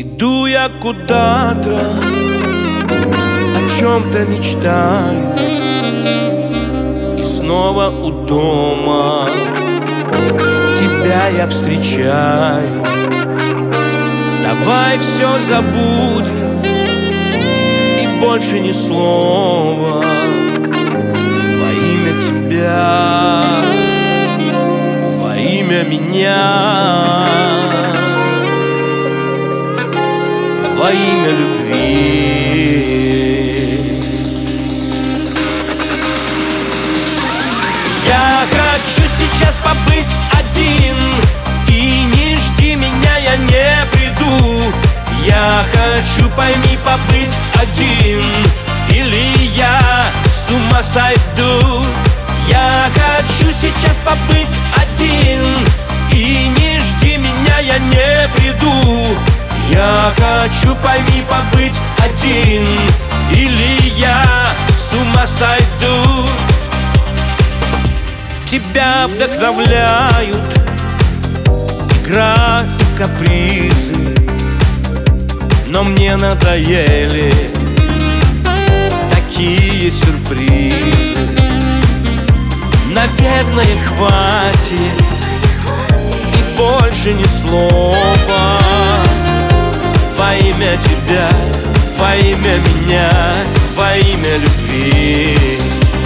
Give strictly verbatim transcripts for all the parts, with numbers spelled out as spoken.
Иду я куда-то, о чем-то мечтаю, и снова у дома тебя я встречаю. Давай все забудем и больше ни слова во имя тебя, во имя меня, во имя любви. Я хочу сейчас побыть один, и не жди меня, я не приду. Я хочу, пойми, побыть один, или я с ума сойду. Я хочу сейчас побыть один, и не жди меня, я не приду. Я хочу, пойми, побыть один, или я с ума сойду. Тебя вдохновляют игра и капризы, но мне надоели такие сюрпризы. Наверное, хватит и больше ни слова во имя тебя, во имя меня, во имя любви.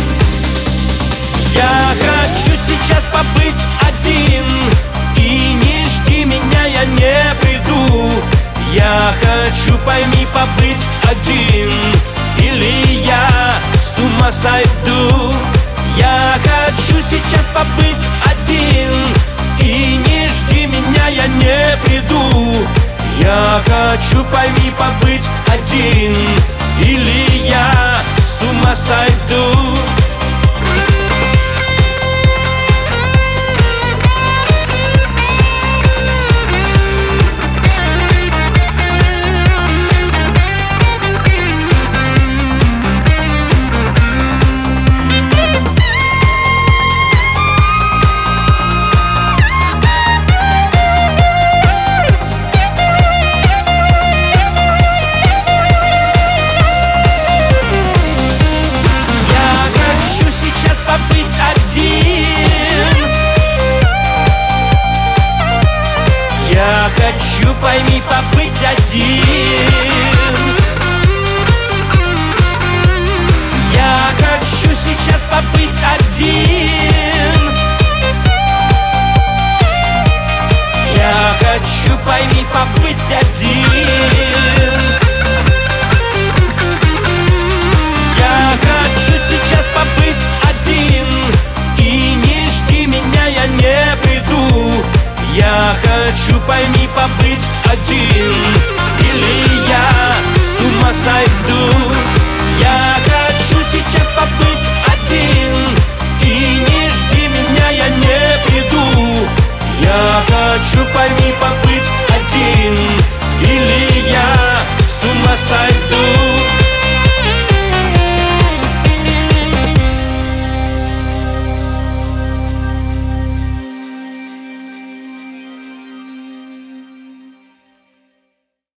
Я хочу сейчас побыть один, и не жди меня, я не приду. Я хочу, пойми, побыть один, или я с ума сойду. Я хочу сейчас побыть один, и не жди меня, я не приду. Я хочу, пойми, побыть один, или я с ума сойду. Я хочу, пойми, побыть один. Я хочу сейчас побыть один. Я хочу, пойми, побыть один. Я хочу сейчас побыть один, и не жди меня, я не приду. Я хочу, пойми, побыть один, или я с ума сойду. Я хочу сейчас побыть один, и не жди меня, я не приду. Я хочу, пойми, побыть один, или я с ума сойду.